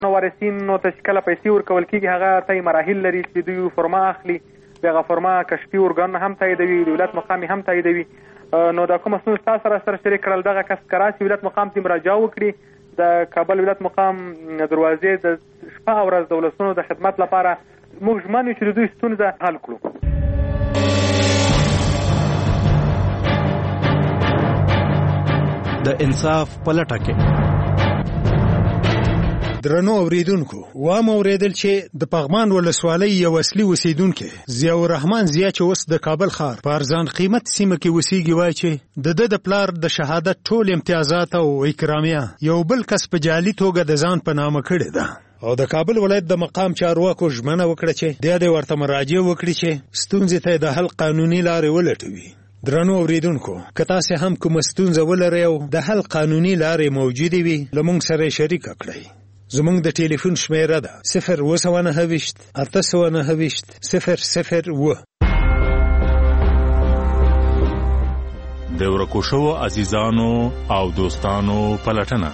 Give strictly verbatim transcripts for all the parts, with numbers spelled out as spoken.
نو وارثینو ته چې کله پیسې ورکول کېږي هغه ته مراحل لري چې دوی فورما اخلي، بیا هغه فورما کشفي ارګانونه هم تاییدوي، د ولایت مقام هم تاییدوي. نو دا کومه ستونزه تاسو سره سره شریک کړل دغه کس که راشي ولایت مقام ته مراجعه وکړي، د کابل ولایت مقام دروازې د شپه او ورځ د ولسونو د خدمت لپاره موږ ژمن یو چې د دوی ستونزه حل کړو. د انصاف په لټه کې درنو اوریدونکو، وام اوریدل چې د پغمان ولسوالۍ یو اصلي اوسیدونکو ضیاء الرحمن ضیا چې اوس د کابل ښار په ارزان قیمت سیمه کې اوسېږي وایي چې د ده د پلار د شهادت ټول امتیازات او اکرامیه یو بل کس په جعلي توګه د ځان په نامه کړې ده او د کابل ولایت د مقام چارواکو ژمنه وکړه چې بیا دې ورته مراجعه وکړي چې ستونزې ته د حل قانوني لارې ولټوي. درنو اوریدونکو، که تاسو هم کوم ستونزه ولرئ او د حل قانوني لارې موجودې وي له موږ سره شریک کړئ. زموږ د ټلیفون شمیره ده صفر اوه سوه نهه ویشت اته سوه نهه ویشت صفر صفر اوه. د ورکو شوو عزیزانو او دوستانو پلټنه.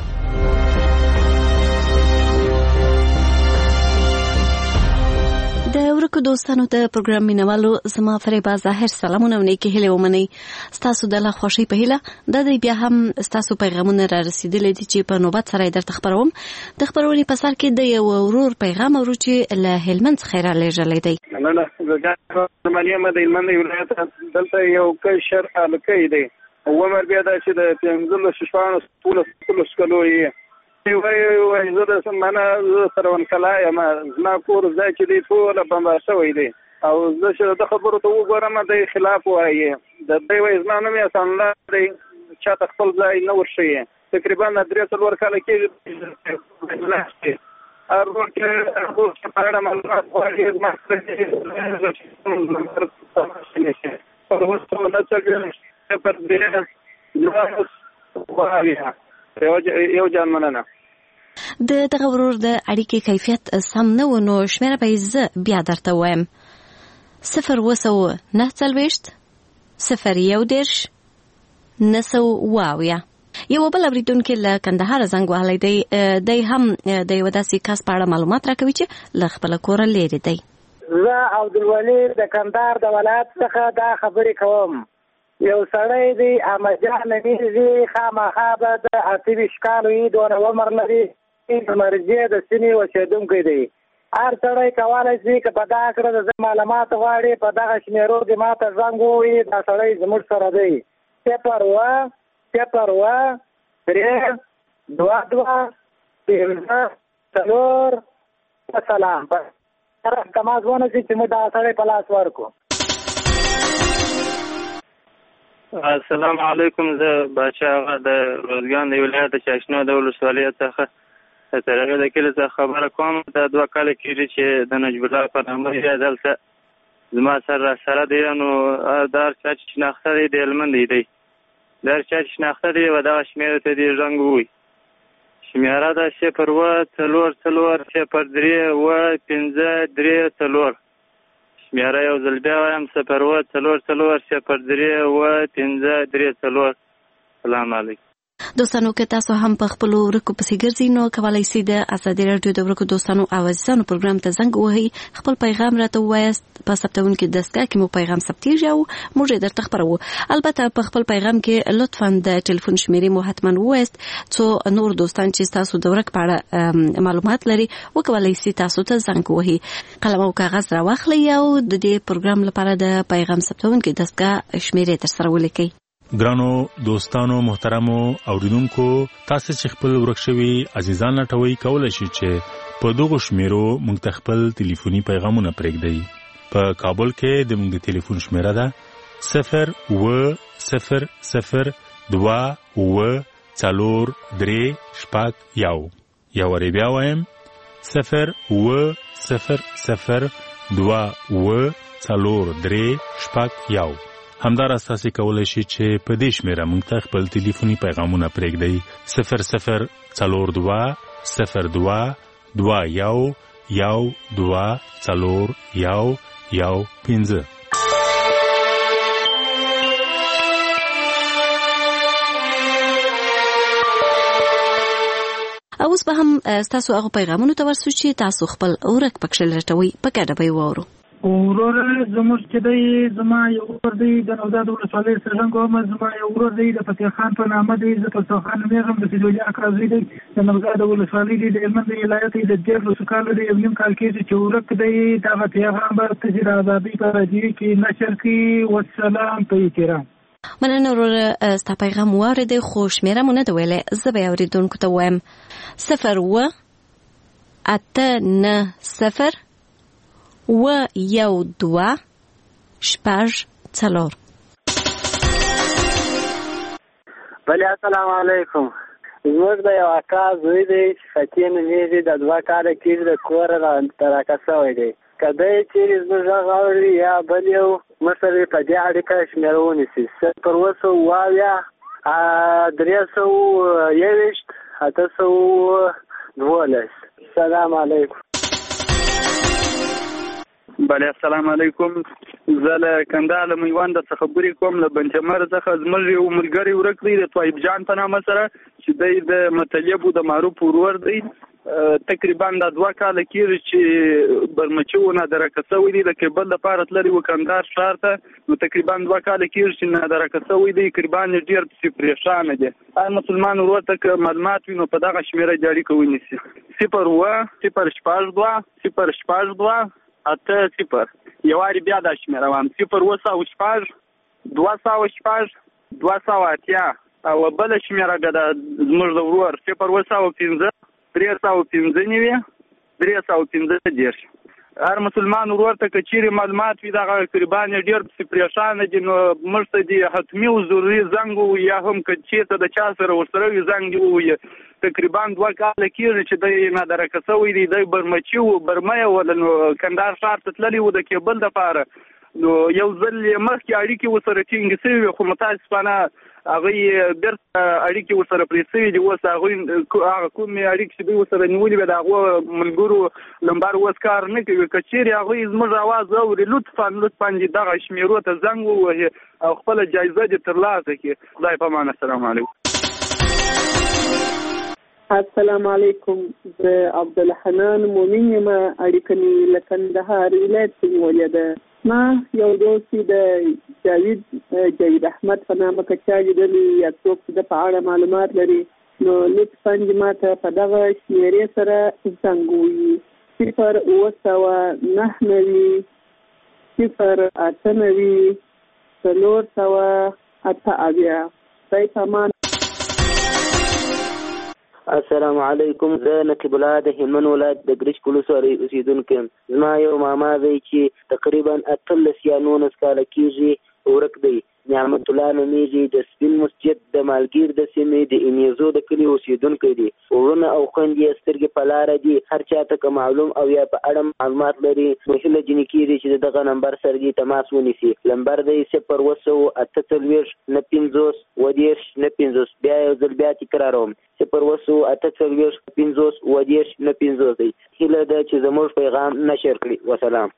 د ورکو دوستانو ته پروګرام مینوالو زما فریبا ظاهر سلامونه ونیکي هیله ومنئ. ستاسو د لا خوښۍ په هیله دا دی بیا هم ستاسو پیغامونه را رسیدلي دي چې په نوبت سره درته خبروم. د خبرونې په سر کې د یو ورور پیغام اورو چې له هلمند څخه رالیږلی دی. نه نه د مریم د هلمند ولایت دلته یو کشر الکی دی، عمر بیا دا چې د پنځلس شپاړس ټولس کلو یې وای وای زه د سمانه سره ونکلا یم، زما کور ځای چې دی ټوله بمبار شوی دی او زه چې د خبرو ته وګورم د خلاف وایي د دوی وایي زما نوم یې اسانالله دی، چاته خپل ځای نه ورښیي. تقریبا درې څلور کاله کېږي ارګون کې هغه په اړه معلومات غواړي زما سره پر وسو نه څنګه پر دې نو غواړي یو جان مننه. د دغه ورور د اړیکې کیفیت سم نه و نو شمیره به زه بیا درته وایم. صفر اوه سوه نهه څلوېښت صفر یو دېرش نهه سوه اوه اویا. یو بل اوریدونکی له کندهار زنګ وهلی دی. دی هم د یو داسې کس په اړه معلومات راکوي چې له خپله کوره لیرې دی. زه عبدالولي د کندهار د ولایت څخه دا خبرې کوم. یو سړی دی احمدجان نومیږي، خامخا به د اته ویشت کالو یې دونه عمر لري، مرجع د سیمې اوسېدونکی دی. هر سړی کولی شي که په دغه کړه د زه معلومات غواړي په دغه شمېرو دې ما ته زنګ ووهي. دا سړی زموږ سره دی. صفر اوه صفر اوه درې دوه دوه پنځه څلور سلام. کما ځونه شي چې موږ دغه سړی په لاس ورکړو. السلام علیکم. زه باچا آغا د روزګان د ولایت چاشنو د ولسوالۍ څخه د ترغې د کلي څخه خبره کوم. دا دوه کاله کېږي چې د نجیب الله په نامه یې دلته زما سره سره دی. نو دا هر چا چې شناخته دی د هلمند دی، دا هر چا چې شناخته دی به دغه شمېرې ته دې زنګ ووایي. شمېره ده صفر اوه څلور څلور صفر درې اوه پنځه درې څلور. شمېره یو ځل بیا وایم صفر اوه څلور څلور صفر درې اوه پنځه درې څلور. سلام علیکم. دوستانو که تاسو هم په خپلو ورکو پسې ګرځئ نو کولی شئ د ازادي راډیو د ورکو دوستانو او عزیزانو پروګرام ته زنګ ووهئ، خپل پیغام راته ووایاست. په ثبتونکي دستګاه کې مو پیغام ثبتېږي او موږ یې درته خپروو. البته په خپل پیغام کې لطفا د ټلیفون شمېرې مو حتما ووایاست څو نور دوستان چې تاسو د ورک په اړه معلومات لري وکولی شي تاسو ته زنګ ووهي. قلم او کاغذ راواخلئ او د دې پروګرام لپاره د پیغام ثبتونکي دستګاه شمېرې تر سره ولیکئ. ګرانو دوستانو محترمو اوریدونکو، تاسو چې خپل ورک شوي عزیزان لټوي کولای شئ چې په دغه شمیرو موږ ته خپل ټلیفوني پیغامونه پرېږدئ. په کابل کې د موږ ټلیفون شمیره ده صفر اوه صفر صفر دوه اوه څلور درې شپږ یو. یا وری بیا وایم صفر اوه صفر صفر دوه اوه څلور درې شپږ یو. همداراز تاسو کولای شئ چې په دې شمیره موږ ته خپل ټلیفوني پیغامونه پرېږدئ صفر صفر څلور دوه صفر دوه دوه یو یو دوه څلور یو یو پنځه. اوس اوس به هم تاسو هغه پیغامونو ته ورسو چې تاسو خپل ورک پکښ لټوي په ګډه به وورو. ورور زموږ چې دی زما یو ورور دی د نوزاد ولسوالۍ سرجنګ کوم، زما یو ورور دی د فتح خان په نامه دی، زه فتح خان نومیږم، د فیض الله اکرازي دی د نوزاد ولسوالۍ دی، د هلمند ولایت دی، د دیارلسو کالو دی، یو نیم کال کېږي چې ورک دی. دغه پیغام به تاسې د ازادۍ په راډیو کې نشر کړي. والسلام په احترام. مننه ورور، ستا پیغام واورېدی خو شمېره مو نه ده ویلی، زه به یې اورېدونکو ته ووایم صفر اووه اته نه صفر و یو دوه شپږ څلور. بله السلام علیکم. زموږ د یو اکا زوی دی چې فتح نومیږي، د دوه کاله کېږي د کوره راکه شوی دی. که دی چېرې زموږ غږ اوري یا بل یو مشر یې په دې اړیکه شمېره ونیسي صفر اووه سوه اووه اویا درې سوه یوویشت اته سوه دولس. السلام علیکم. بله السلام علیکم. زه له کندهار له میوند څخه خبرې کوم، له بنجمر څخه. زموږ یو ملګری ورک دی د طیب جان په نامه سره چې دی د مطلب د معروف ورور دی. تقریبا د دوه کاله کېږي چې برمچو نادرکه شوی دی، د کیبل لپاره تللی و کندهار ښار ته، نو تقریبا دوه کاله کېږي چې نادرکه شوی دی. قربان یې ډېر پسې پرېشانه دی. هر مسلمان ورور ته که معلومات وي نو په دغه شمېره دې اړیکه ونیسي. صفر اووه صفر شپږ دوه صفر شپږ دوه اته صفر. یوارې بیا دا شمېره وایم صفر اووه سوه شپږ دوه سوه شپږ دوه سوه اتیا. او بله شمېره بیا د زموږ د ورور صفر اووه سوه پنځه درې سوه پنځه نوي درې سوه پنځه دېرش. هر مسلمان ورور ته که چیرې معلومات وي دغه قربان یې ډېر پسې پرېشانه دي، نو موږ ته دې حتمي او ضروري زنګ ووایي، یا هم که چېرته د چا سره ورسره وي زنګ دې ووایي. تقریبا دوه کاله کېږي چې دی نادرکه شوی دی، دی برمچي و برمه یې وله، نو کندهار ښار ته تللی و د کیبل دپاره. نو یو ځل یې مخکې اړیکې ورسره ټینګې شوي وي، خو متاسفانه هغوی بیرته اړیکې ورسره پرې شوي دي. اوس هغوی هغه کومې اړیکې چې دوی ورسره نیولې وي د هغو ملګرو لمبر اوس کار نه کوي. که چیرې هغوی زموږ اواز اوري لطفا لطفا دې دغه شمېرو ته زنګ ووهي او خپله جایزه دې ترلاسه کړي. خدای په امان. السلام علیکم. السلام علیکم. زه عبدالحنان مومن یم، اړیکه مې له کندهار ولایت څخه نیولې ده. ما یو دوست د جاوید جاوید احمد په نامه که چا لیدلی یا څوک چې د په اړه معلومات لري نو لطفا دې ما ته په دغه شمېرې سره زنګ ووهي. صفر اووه سوه نهه نوي صفر اته نوي څلور سوه اته اویا. خدای په امان. السلام علیکم. زه نقیب الله د هلمند ولایت د ګرشک ولسوالۍ اوسېدونکی یم. زما یو ماما دی چې تقریبا اتلس یا نولس کاله کېږي ورک دی. نعمت الله نومیږي، د سپین مسجد د مالګیر د سیمې د انیزو د کلي اوسېدونکی دی. وروڼه او خویندې یې سترګې په لاره دي. هر چا ته که معلوم او یا په اړه معلومات لري نو هیله ځینې کېږي چې د دغه نمبر سره دې تماس ونیسي. نمبر دی صفر اووه سوه اته څلوېښت نه پنځوس اووه دېرش نه پنځوس. بیا یو ځل بیا تکراروم صفر اووه سوه اته څلوېښت پنځوس اووه دېرش نه پنځوس دی. هیله ده چې زموږ پیغام نشر کړي. وسلام.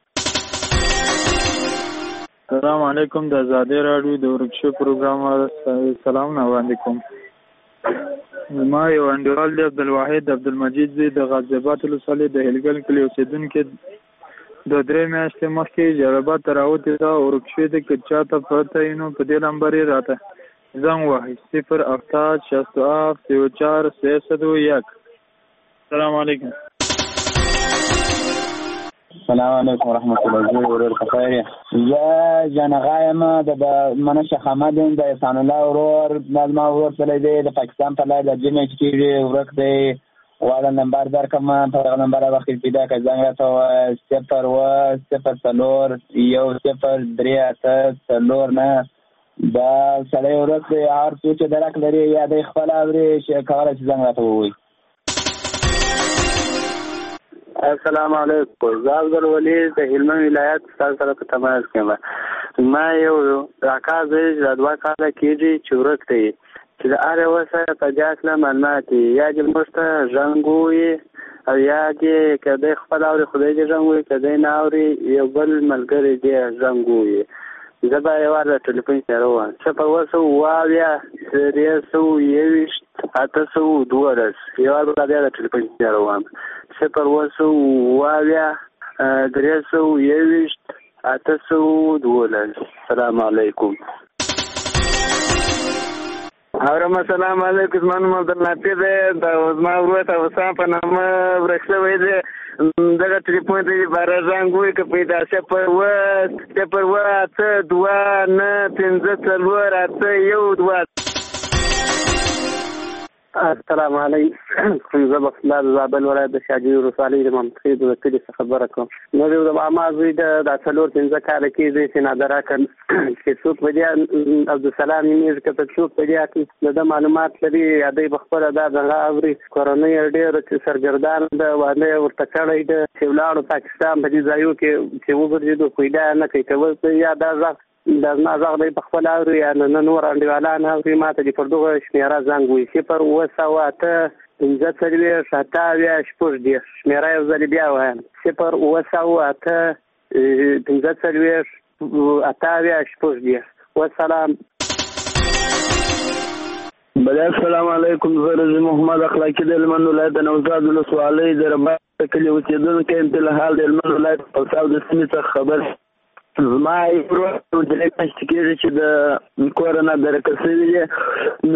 السلام علیکم. د ازادۍ راډیو د ورکشپ پروګرام سلامونه وړاندې کوم. زما یو انډیوال دی عبدالواحد عبدالمجید دی، د غازي اباد ولسوالۍ د هلګل کلي اوسېدونکی. د درې میاشتې مخکې جلال ته راوتې ده ورکشپ دی. که چا ته پته وي نو په دې نمبر یې راته زنګ وهئ صفر هفتاد شصت و هفت سی و چهار سیصد و یک. السلام علیکم. السلام علیکم ورحمت الله. زه ورور خیر. زه جنغا یم د منش حمد یم د احسان الله ورور. زما ورور تللی دی د پاکستان په لار د جمع کېږي ورک دی. والا نمبر درکړم په دغه نمبر وخت پیدا کړه زنګ راته ووایه صفر اووه صفر څلور یو صفر درې اته څلور نه. دا سړی ورک دی. هر څوک چې درک لري یا دی خپله اوري چې کولی شي زنګ راته ووایي. السلام علیکم. زه عبدالولي د هلمند ولایت ستاسو سره په تماس کې یم. ما یو اکا زوی د دوه کاله کېږي چې ورک دی، چې د هر یوه سره په دې هکله معلومات وي، یا دې موږ ته زنګ ووایي او یا دې که دی خپله اوري خدای دې زنګ ووایي، که دی نه اوري یو بل ملګری دې زنګ ووایي. زه به یو وار د ټلیفون سره وایم صفر اوه سوه اوه اویا درې سوه یوویشت اته سوه دولس یو وار به بیا د ټلیفون سره وایم صفر اوه سوه اوه اویا درې سوه یوویشت اته سوه دولس. السلام علیکم. اورم السلام علیکم. زما نوم عبدالنافع دی. دا زما ورور ته حسام په نامه ورک شوی دی. دغه ټلیفون ته باره زنګ ووایي که پیدا صفر اوه صفر اوه اته دوه نه پنځه څلور اته یو دوه. السلام علیکم. زه بختیار د زابل ولایت د شاجوی ولسوالۍ د محمد خیل د کلي څخه خبره کوم. نو د ماما زوی د څلور پنځه کاله کېږي چې نادره کړ چې څوک په دې عبدالسلام نومېږي که په څوک په دې کې د ده معلومات لري یا دی په خپله دا دغه اوري کورنۍ یې ډېر سرګردان ده واده یې ورته کړی ده چې ولاړو پاکستان په دې ځایو کې چې وګرځېدو خو یې دا نه کوي که یا دا غږ دا زما غږ دی په خپل اوري یا نه نور انډیوالان اوري ما ته دې پر دغه شمېره زنګ ووایي صفر اوه سوه اته پنځه څلوېښت اته اویا شپږ دېرش. شمېره یو ځلې بیا وایم صفر اوه سوه اته پنځه څلوېښت اته اویا شپږ دېرش. والسلام. بله السلام علیکم. زه رضي محمد اخلاقي د هلمند ولایت د نوزاد ولسوالۍ د رباط کلي اوسېدونکی یم. فی الحال د هلمند ولایت پلساب د سیمې څخه خبر زما ورور درې میاشتې کېږي چې د کوره نه درکه شوي دي.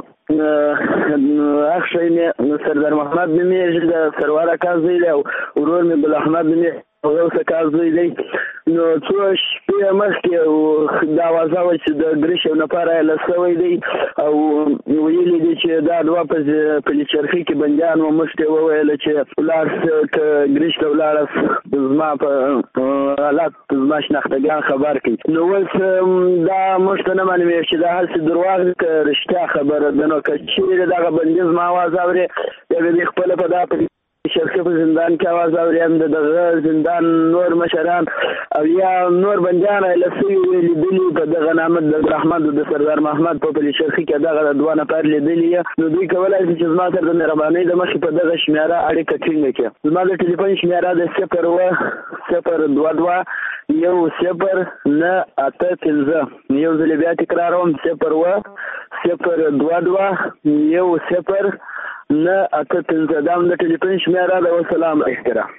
نو هغه شی مې سردار محمد نومېږي د سرور اکا زوی دی او ورور مې ګل احمد نومېږي غوث اکا زوی دی. نو څو شپې مخکې دا اوازه وه چې د ګریش یو نفر ایله شوی دی او ویلي دي چې دا دوه په پلچرخي کې بندیان وه. موږ ته یې وویله چې ولاړ که ګریش ته ولاړه زما په حالات زما شناختګان خبر کړي. نو اوس دا موږ ته نه معلومېږي چې دا هسې درواغ دي که رښتیا خبره ده. نو که چېرې دغه بندي زما اواز اورې بیا به دې خپله په دا شرقي په زندان کې اواز اوریم د دغه زندان نور مشران او یا نور بندیان ایله شوي وي لیدلي په دغه نامه د رحمت د سردار محمد په پلي شرقي کې دغه دوه نفر لیدلي نو دوی کولی شي چې زما سره د مهربانۍ د مخې په دغه شمېره اړیکه ټینګه کړي. زما د ټلیفون شمېره د صفر اوه صفر دوه دوه یو صفر نه اته پنځه. یو ځلې بیا تکراروم صفر اوه صفر دوه دوه یو صفر نه اته پنځه. دا هم د ټلیفون شمېره ده. والسلام علیکم.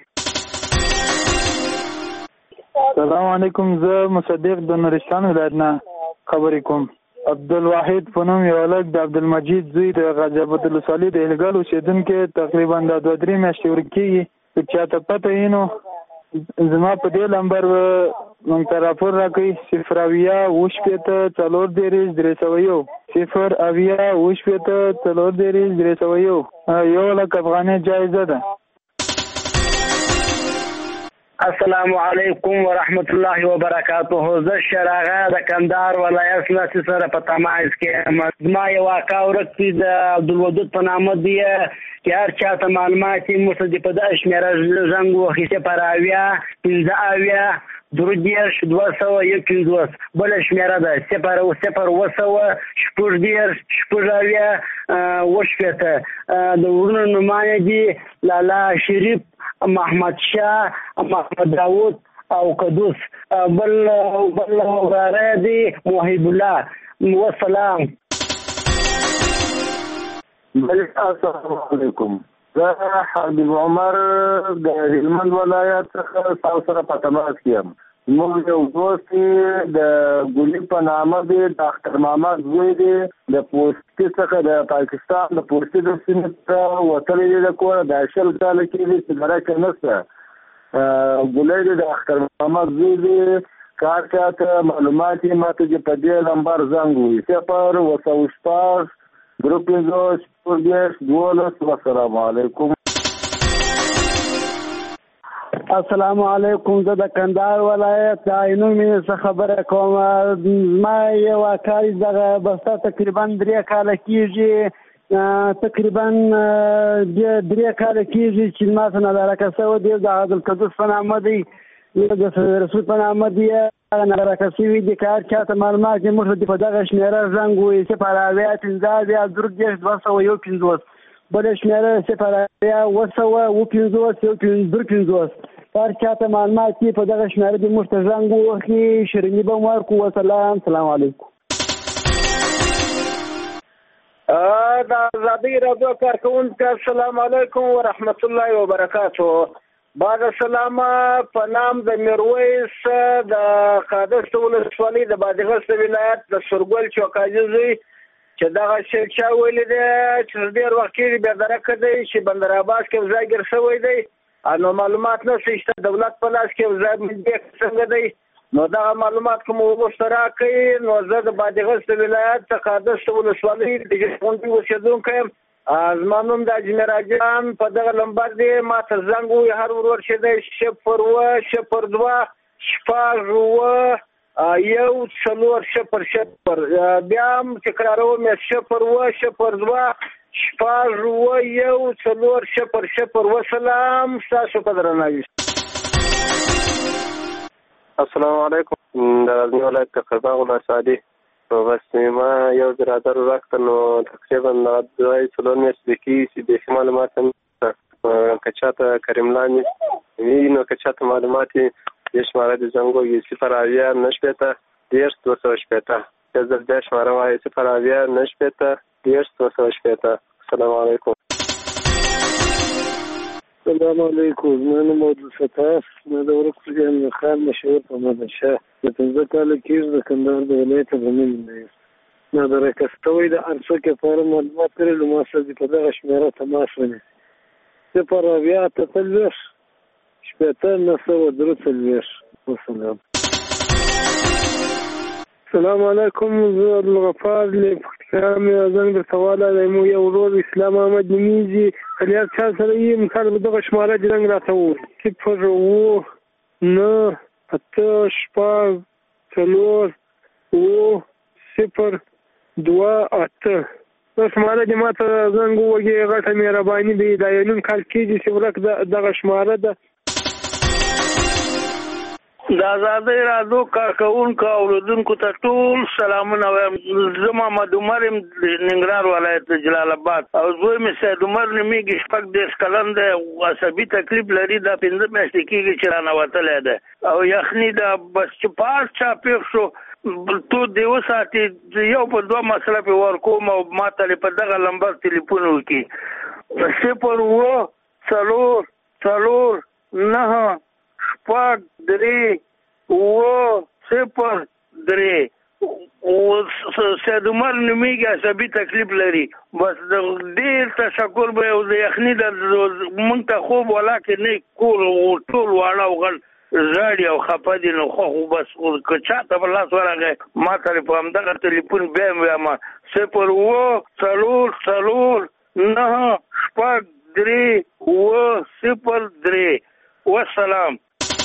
السلام علیکم. زه مصدق د نورستان ولایت نه خبرې کوم. عبدالواحد په نوم یو هلک د عبدالمجید زوی د غازیاباد ولسوالۍ د هلګل اوسېدونکی تقریبا دا دوه درې میاشتې ورکېږي. که چاته پته وي نو زما په دې نمبر موږ ته راپور راکوي صفر اویا اوه شپېته څلور دېرش درې سوه یو صفر اویا اوه شپېته څلور دېرش درې سوه یو. یو لک افغانۍ جایزه ده. السلام علیکم ورحمت الله وبرکاته. زه شراغه د کندهار ولایت نه سره په تماس کې زما یو اکا ورک دی د عبدالودود په نامه دی چې هر چاته معلومات یې موږ ته په دغه شمېره زنګ واخیستی صفر اویا پنځه اویا درې دېرش دوه سوه یو پنځوس. بله شمېره ده صفر صفر اوه سوه شپږ دېرش شپږ اویا اوه شپېته. د وروڼو نومانې دي لالا شریف محمد شاه محمد داود او قدوس. بل بل وراره دی محب الله. والسلام. السلام علیکم. زه حبیب عمر د هلمند ولایت څخه تاسو سره په تماس کې یم. موږ یو دوست د ګلي په نامه دی د اختر محمد زوی دی د پوستي څخه د پاکستان د پوستي د سیمې څخه وتلی دی د کوره د شل کاله کېږي چې درکه نشته. ګلی دی د اختر محمد زوی دی. کار چاته معلومات یې ماته چې په دې نمبر زنګ ووایي صفر اوه سوه شپږ درې پنځوس شپږ دېرش دولس. والسلام علیکم. السلام علیکم. زه د کندهار ولایت د عینومې څخه خبره کوم. زما یو اکا دغه بسته تقریبا درې کاله کېږي تقریبا درې کاله کېږي چې ما ته نادرکه شوی دی. د عبدالقدوس په نامه دی د رسول په نامه دی نادرکه شوي دي. که هر چاته معلومات یې موږ ته په دغه شمېره زنګ ووایي صفر اویا پنځه اویا درې دېرش دوه سوه یو پنځوس. بله شمېره صفر اویا اوه سوه اوه پنځوس یو درې پنځوس. هر چاته معلومات کې په دغه شمېره دې موږ ته زنګ ووهي، شیریني به مو ورکړو. وسلام، سلام علیکم. د ازادۍ راډیو کارکوونکو السلام علیکم ورحمت الله وبرکاتو. بعد السلام په نام د میرویس د قادس ولسوالۍ د بادغیس ولایت د سرګل چوکاجي زوی چې دغه شی چا ویلي دی چې ډېر وخت کېږي بیا درکه دی چې بندر عباس کې ځای ګر شوی دی، نو معلومات نه شته دولت په لاس کې ځای ملي څنګه دی، نو دغه معلومات کوم وروسته راکړئ. نو زه د بادغیس ولایت د قادس ولسوالۍ د غونډې اوسېدونکی یم. زما نوم د اجمیر جان په دغه نمبر دی، ما ته زنګ ووهي هر ورور چې دی صفر اوه صفر دوه شپږ اوه یو څلور صفر صفر. بیا هم تکراروم صفر اوه صفر دوه شپږ اوه یو څلور صفر صفر. وسلام، ستاسو په درناوي. السلام علیکم. د غزني ولایت د قرباغ ولسوالۍ بس ما یو برادر راکړ، نو تقریبا دوی څلور میاشتې کېږي چې بېخي معلومات هم که چاته کریم لاندې وي، نو که چاته معلومات یې دې شماره د زنګ ووهي صفر اویا نهه شپېته دېرش دوه سوه شپېته. یو ځل بیا شماره وایي صفر اویا نهه شپېته دېرش دوه سوه شپېته. السلام علیکم. السلام علیکم. زما نوم عبدالستار، زما د ورک جان خان مشهور په محمدشاه د پنځه کاله کېږي د کندهار د ولایت غنم دی. ما د راکستوی د ارڅو کې لپاره معلومات کړل، ما سره په دغه شمېره تماس ونیسئ صفر اویا اته څلوېښت شپېته نهه سوه درې څلوېښت. وسلام. السلام علیکم. زه عبدالغفار له پکتیکا مې زنګ درته والی یم. یو ورور اسلام احمد نومیږي، که هر چا سره یې مثال به دغه شماره دې زنګ راته ووایي صفر اوه نهه اته شپږ څلور اوه صفر دوه اته. دا شماره دې ما ته زنګ ووهي، غټه مهرباني دی. دا یو نیم کال کېږي چې ورک دغه شماره ده. د ازادۍ راډیو کارکوونکو اورېدونکو ته ټول سلامونه وایم. زه محمد عمر یم د ننګرهار ولایت د جلال آباد، او زوی مې سید عمر نومیږي، شپږ دېرش کلن دی، عصبي تکلیف لري، دا پنځه میاشتې کېږي چې رانوتلی دی او یخني ده. بس چې په هر چا پېښ شو تو دې وساتي، یو په دوه مسله پې ورکوم او ما ته په دغه نمبر تلیفون وکړي صفر اوه څلور څلور نهه شپږ درې اوه صفر درې. سید عمر نومیږي، عصبي تکلیف لري. بس ډېر تشکر به یو د یخني د مونږ ته خوب ولاکې نه کور ټول واړه او غټ ژاړي او خفه دي، نو خو بس که چاته په لاس ورغی ما ته په همدغه تلیفون بیا یم وایم صفر اوه څلور څلور نهه شپږ درې اوه صفر درې. وسلام.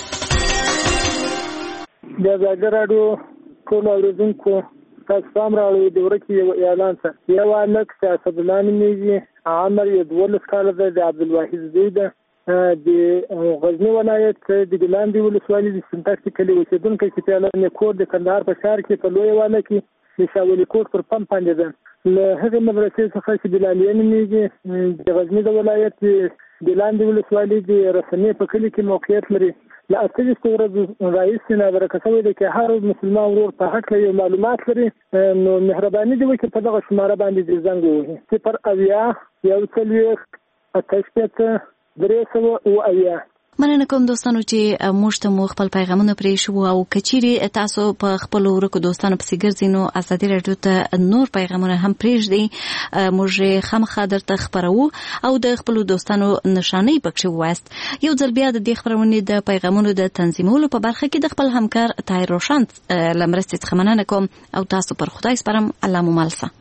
د ازادۍ راډیو ټولو اورېدونکو تاسو پام راوړئ د ورکې یو اعلان ته. یو هلک چې اسدالله نومېږي، عمر یې دولس کاله دی، د عبدالواحد زوی ده، د غزني ولایت د ګلاندې ولسوالۍ د سنتاکسي کلي اوسېدونکی چې پیاله کور د کندهار په ښار کې په لویه واله کې د شاولي کوټ پر پمپ باندې ده. له هغې مدرسې څخه چې بلالیه نومېږي، د غزني د ولایت د ګلاندې ولسوالۍ د رسنۍ په کلي کې موقعیت لري. له اته ویشتو ورځو راهیسې نادرکه شوی دی چې هر مسلمان ورور په هکله یو معلومات لري، نو مهرباني دې وکړي په دغه شماره باندې دې زنګ ووهي صفر اویا یو څلوېښت اته شپېته درې سوه اوه اویا. مننه کوم دوستانو چې موږ ته مو خپل پیغامونه پرې شو، او کچيري تاسو په خپل ورکو دوستانو پسې ګرځئ نو ازادي راډیو ته نور پیغامونه هم پرېږدئ، موږ خامخا درته خپروو او د خپل دوستانو نشانې پکښې ووایاست. یو ځل بیا د دې خپرونې د پیغامونو د تنظیمولو په برخه کې د خپل همکار طاهر روشن له مرستې څخه مننه کوم او تاسو پر خدای سپارم. الله مو مل شه.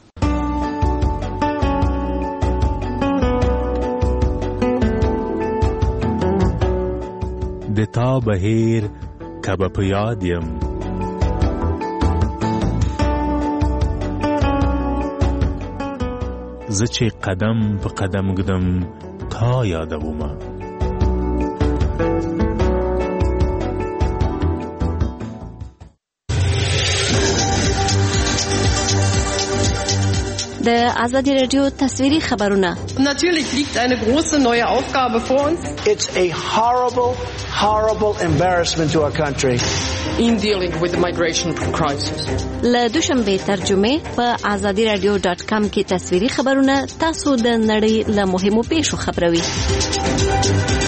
د تا بهیر کبه په یاد یم، زه چې قدم په قدم ګدم تا یادومه. د آزادی رادیو تصویری خبرونه. Natürlich liegt eine große neue Aufgabe vor uns. It's a horrible, horrible embarrassment to our country. In dealing with the migration crisis. له دوشنبه ترجمه په آزادی رادیو ډاټ کام کې تصویری خبرونه تاسو د نړۍ له مهمو پیښو خبروي.